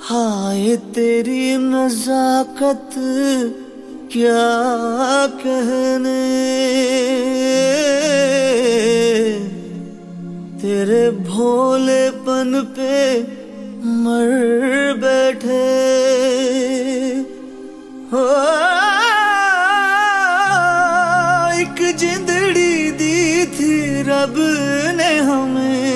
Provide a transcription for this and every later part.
हाय तेरी नजाकत क्या कहने, तेरे भोलेपन पे मर बैठे हो। एक जिंदड़ी दी थी रब ने हमें,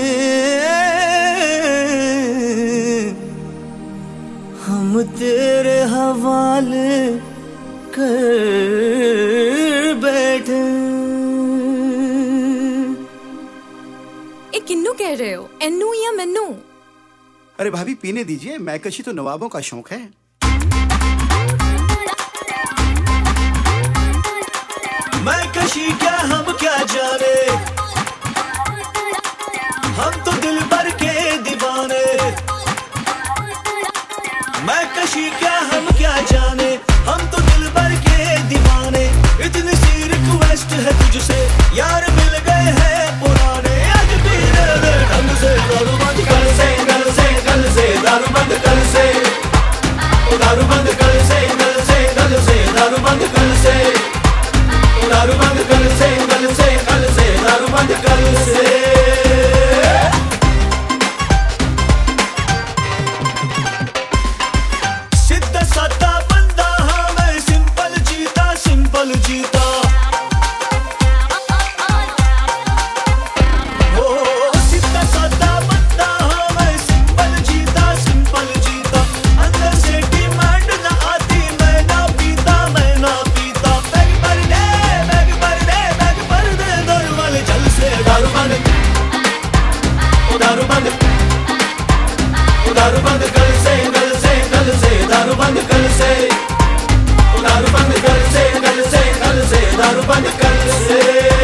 हम तेरे हवाले कर बैठे। किन्नू कह रहे हो, एन्नू या मन्नू? अरे भाभी पीने दीजिए, मैकशी तो नवाबों का शौक है। मैकशी क्या हम क्या जाने, हम तो दिल भर के दीवाने। मैकशी क्या हम क्या जाने, हम तो दिल भर के दीवाने। इतनी सी रिक्वेस्ट है तुझसे यार, मिल गए हैं पुराने। आज भी ढंग से दारू बंद कर से, कल से दारू बंद कर से, दारू बंद कर से, कल से दारू बंद कर से, दारू बंद कर से, कल से दारू बंद कर से। सीधा साधा बंदा हाँ मैं, सिंपल जीता सिंपल जीता। दारू बंद कर से, कल से दारू बंद कर से, दारू बंद कर से, कल से दारू बंद कर से।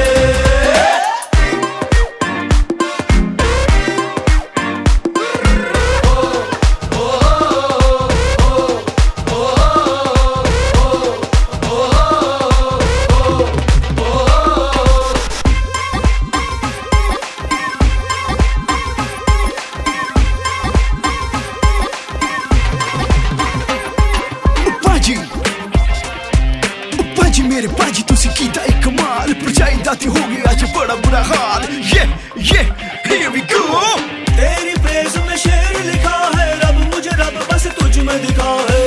बाजी मेरे बाजी तुसी कीता एक कमाल, परछाई दाती हो गया आज बड़ा बुरा हाल। ये here we go। तेरी प्रेस में शेर लिखा है रब, मुझे रब बस तुझ में दिखा है।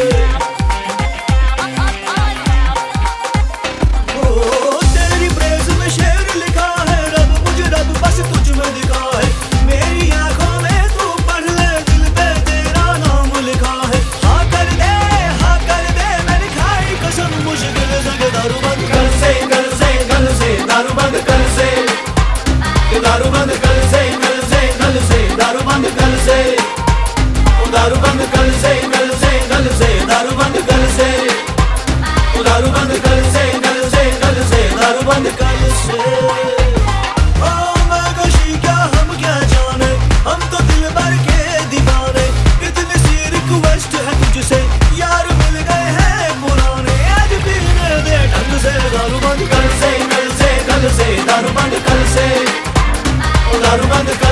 ओ तेरी प्रेस में शेर लिखा है रब, मुझे रब बस तुझ में दिखा है। मेरी आंखों में तू पढ़ ले, दिल पे तेरा नाम लिखा है। हाँ कर दे मैंने खाई कसम मुश्किल से, दारू बंद कर से, दारू बंद कर से, दारू बंद कर से, दारू बंद कर से, दारू बंद कर से, दारू बंद कर से, दारू बंद कर से, दारू बंद कर से। ओ मैकशी क्या हम क्या जाने, हम तो दिल भर के दीवाने। इतनी सी रिक्वेस्ट है तुझसे यार, मिल गए हैं पुराने। आज पीने दे ढंग से दारू बंद कर से, कल से दारू बंद कर से, दारू बंद